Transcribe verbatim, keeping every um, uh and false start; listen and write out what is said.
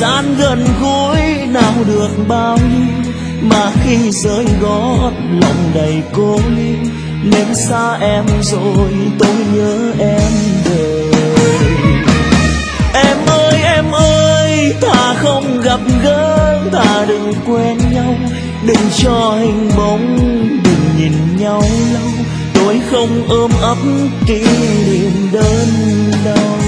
gian gần gũi nào được bao nhiêu, mà khi rơi gót lòng đầy cô liêu. Nên xa em rồi tôi nhớ em đời. Em ơi em ơi, thà không gặp gỡ, thà đừng quen nhau, đừng cho hình bóng, đừng nhìn nhau lâu. Tôi không ôm ấp kỷ niệm đơn đau.